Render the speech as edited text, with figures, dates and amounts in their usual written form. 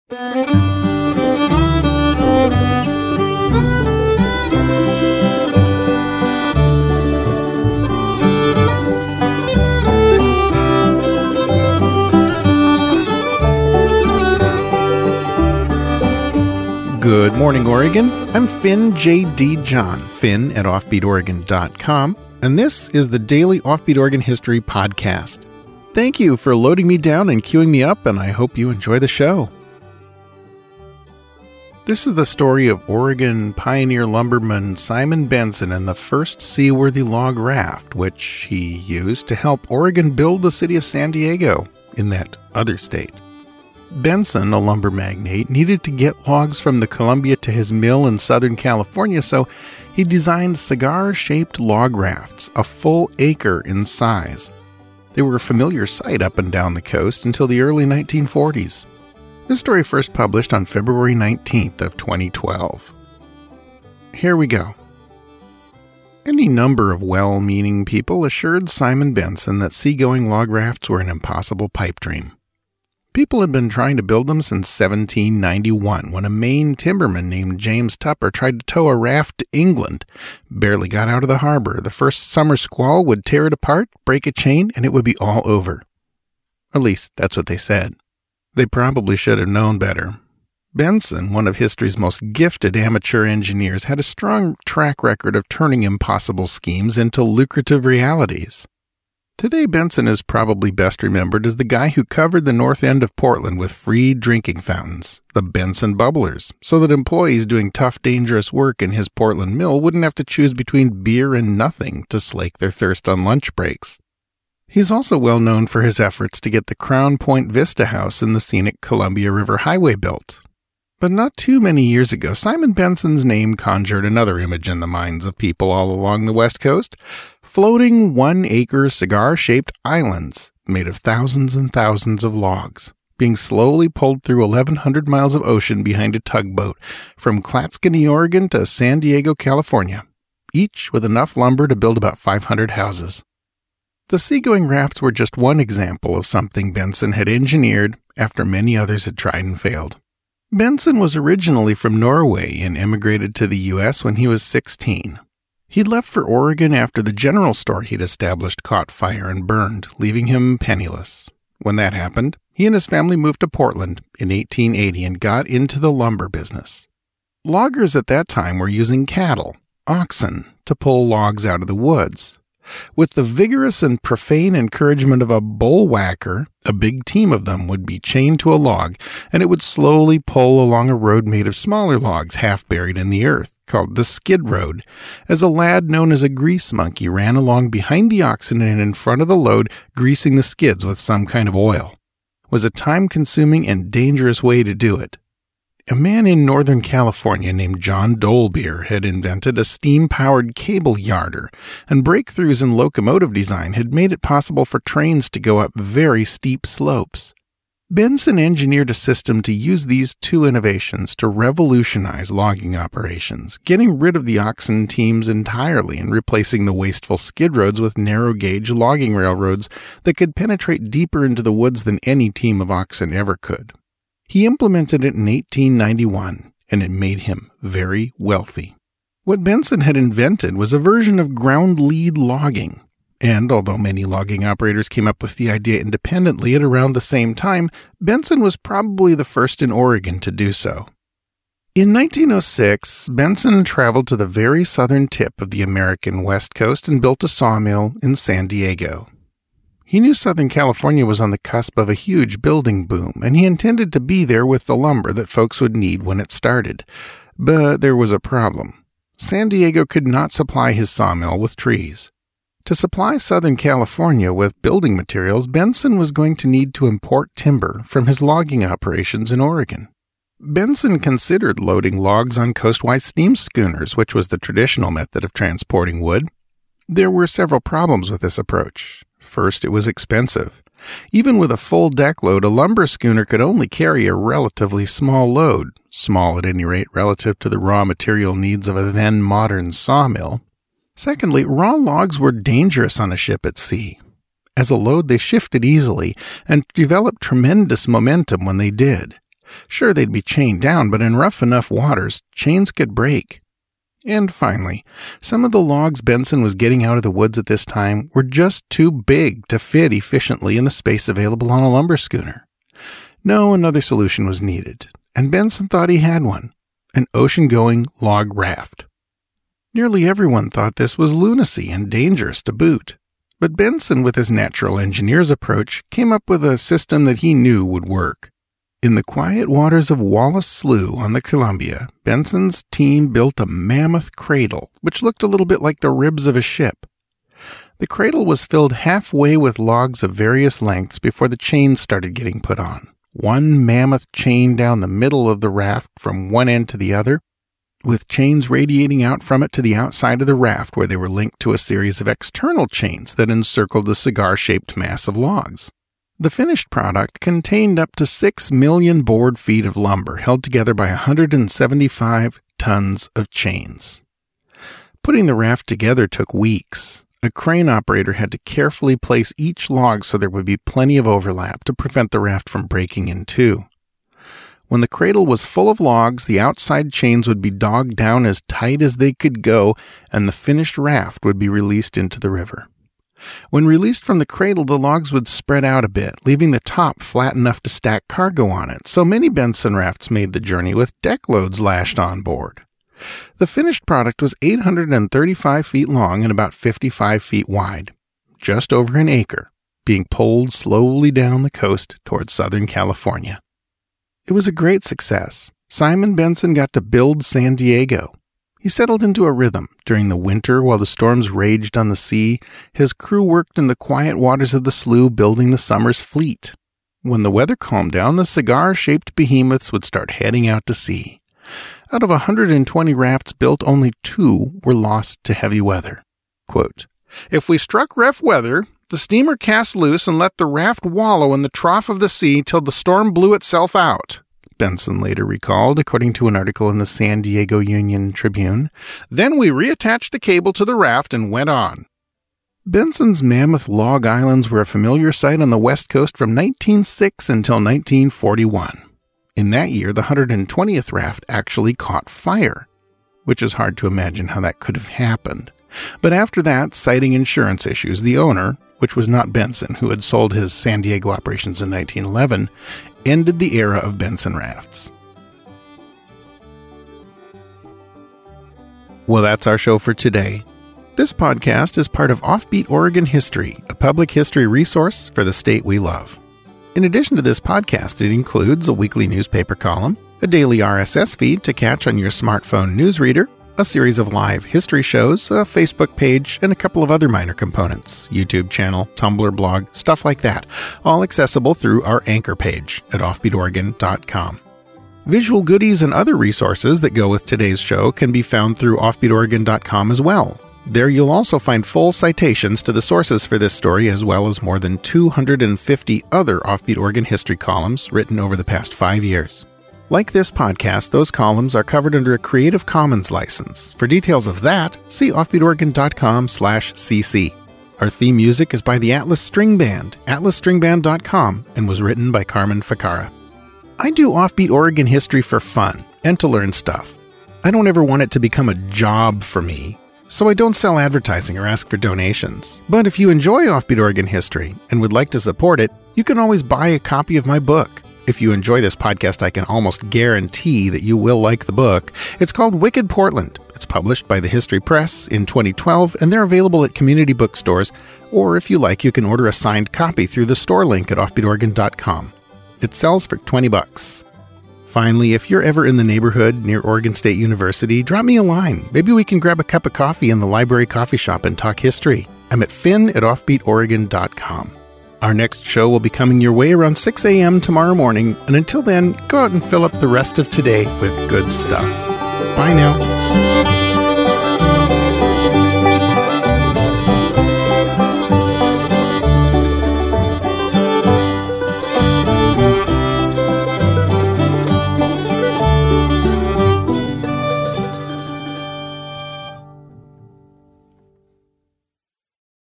Good morning, Oregon. I'm Finn J.D. John, Finn at OffbeatOregon.com, and this is the Daily Offbeat Oregon History Podcast. Thank you for loading me down and queuing me up, and I hope you enjoy the show. This is the story of Oregon pioneer lumberman Simon Benson and the first seaworthy log raft, which he used to help Oregon build the city of San Diego in that other state. Benson, a lumber magnate, needed to get logs from the Columbia to his mill in Southern California, so he designed cigar-shaped log rafts, a full acre in size. They were a familiar sight up and down the coast until the early 1940s. This story first published on February 19th of 2012. Here we go. Any number of well-meaning people assured Simon Benson that seagoing log rafts were an impossible pipe dream. People had been trying to build them since 1791, when a Maine timberman named James Tupper tried to tow a raft to England. Barely got out of the harbor. The first summer squall would tear it apart, break a chain, and it would be all over. At least, that's what they said. They probably should have known better. Benson, one of history's most gifted amateur engineers, had a strong track record of turning impossible schemes into lucrative realities. Today, Benson is probably best remembered as the guy who covered the north end of Portland with free drinking fountains, the Benson Bubblers, so that employees doing tough, dangerous work in his Portland mill wouldn't have to choose between beer and nothing to slake their thirst on lunch breaks. He's also well known for his efforts to get the Crown Point Vista House in the scenic Columbia River Highway built. But not too many years ago, Simon Benson's name conjured another image in the minds of people all along the West Coast: floating one-acre cigar-shaped islands made of thousands and thousands of logs, being slowly pulled through 1,100 miles of ocean behind a tugboat from Clatskanie, Oregon to San Diego, California, each with enough lumber to build about 500 houses. The seagoing rafts were just one example of something Benson had engineered after many others had tried and failed. Benson was originally from Norway and emigrated to the U.S. when he was 16. He left for Oregon after the general store he'd established caught fire and burned, leaving him penniless. When that happened, he and his family moved to Portland in 1880 and got into the lumber business. Loggers at that time were using cattle, oxen, to pull logs out of the woods. With the vigorous and profane encouragement of a bullwhacker, a big team of them would be chained to a log, and it would slowly pull along a road made of smaller logs half buried in the earth, called the skid road, as a lad known as a grease monkey ran along behind the oxen and in front of the load, greasing the skids with some kind of oil. It was a time-consuming and dangerous way to do it. A man in Northern California named John Dolbear had invented a steam-powered cable yarder, and breakthroughs in locomotive design had made it possible for trains to go up very steep slopes. Benson engineered a system to use these two innovations to revolutionize logging operations, getting rid of the oxen teams entirely and replacing the wasteful skid roads with narrow-gauge logging railroads that could penetrate deeper into the woods than any team of oxen ever could. He implemented it in 1891, and it made him very wealthy. What Benson had invented was a version of ground lead logging, and although many logging operators came up with the idea independently at around the same time, Benson was probably the first in Oregon to do so. In 1906, Benson traveled to the very southern tip of the American West Coast and built a sawmill in San Diego. He knew Southern California was on the cusp of a huge building boom, and he intended to be there with the lumber that folks would need when it started. But there was a problem. San Diego could not supply his sawmill with trees. To supply Southern California with building materials, Benson was going to need to import timber from his logging operations in Oregon. Benson considered loading logs on coastwise steam schooners, which was the traditional method of transporting wood. There were several problems with this approach. First, it was expensive. Even with a full deck load, a lumber schooner could only carry a relatively small load, small at any rate relative to the raw material needs of a then-modern sawmill. Secondly, raw logs were dangerous on a ship at sea. As a load, they shifted easily and developed tremendous momentum when they did. Sure, they'd be chained down, but in rough enough waters, chains could break. And finally, some of the logs Benson was getting out of the woods at this time were just too big to fit efficiently in the space available on a lumber schooner. No, another solution was needed, and Benson thought he had one: an ocean-going log raft. Nearly everyone thought this was lunacy and dangerous to boot, but Benson, with his natural engineer's approach, came up with a system that he knew would work. In the quiet waters of Wallace Slough on the Columbia, Benson's team built a mammoth cradle, which looked a little bit like the ribs of a ship. The cradle was filled halfway with logs of various lengths before the chains started getting put on. One mammoth chain down the middle of the raft from one end to the other, with chains radiating out from it to the outside of the raft where they were linked to a series of external chains that encircled the cigar-shaped mass of logs. The finished product contained up to 6 million board feet of lumber held together by 175 tons of chains. Putting the raft together took weeks. A crane operator had to carefully place each log so there would be plenty of overlap to prevent the raft from breaking in two. When the cradle was full of logs, the outside chains would be dogged down as tight as they could go, and the finished raft would be released into the river. When released from the cradle, the logs would spread out a bit, leaving the top flat enough to stack cargo on it, so many Benson rafts made the journey with deck loads lashed on board. The finished product was 835 feet long and about 55 feet wide, just over an acre, being poled slowly down the coast towards Southern California. It was a great success. Simon Benson got to build San Diego. He settled into a rhythm. During the winter, while the storms raged on the sea, his crew worked in the quiet waters of the slough building the summer's fleet. When the weather calmed down, the cigar-shaped behemoths would start heading out to sea. Out of 120 rafts built, only 2 were lost to heavy weather. Quote, "If we struck rough weather, the steamer cast loose and let the raft wallow in the trough of the sea till the storm blew itself out," Benson later recalled, according to an article in the San Diego Union-Tribune. "Then we reattached the cable to the raft and went on." Benson's mammoth log islands were a familiar sight on the West Coast from 1906 until 1941. In that year, the 120th raft actually caught fire, which is hard to imagine how that could have happened. But after that, citing insurance issues, the owner, which was not Benson, who had sold his San Diego operations in 1911, ended the era of Benson rafts. Well, that's our show for today. This podcast is part of Offbeat Oregon History, a public history resource for the state we love. In addition to this podcast, it includes a weekly newspaper column, a daily RSS feed to catch on your smartphone newsreader, a series of live history shows, a Facebook page, and a couple of other minor components, YouTube channel, Tumblr blog, stuff like that, all accessible through our anchor page at offbeatoregon.com. Visual goodies and other resources that go with today's show can be found through offbeatoregon.com as well. There you'll also find full citations to the sources for this story, as well as more than 250 other Offbeat Oregon history columns written over the past 5 years. Like this podcast, those columns are covered under a Creative Commons license. For details of that, see offbeatoregon.com/cc. Our theme music is by the Atlas String Band, atlasstringband.com, and was written by Carmen Ficarra. I do Offbeat Oregon history for fun and to learn stuff. I don't ever want it to become a job for me, so I don't sell advertising or ask for donations. But if you enjoy Offbeat Oregon history and would like to support it, you can always buy a copy of my book. If you enjoy this podcast, I can almost guarantee that you will like the book. It's called Wicked Portland. It's published by the History Press in 2012, and they're available at community bookstores, or if you like, you can order a signed copy through the store link at offbeatoregon.com. It sells for $20. Finally, if you're ever in the neighborhood near Oregon State University, drop me a line. Maybe we can grab a cup of coffee in the library coffee shop and talk history. I'm at finn@offbeatoregon.com. Our next show will be coming your way around 6 a.m. tomorrow morning, and until then, go out and fill up the rest of today with good stuff. Bye now.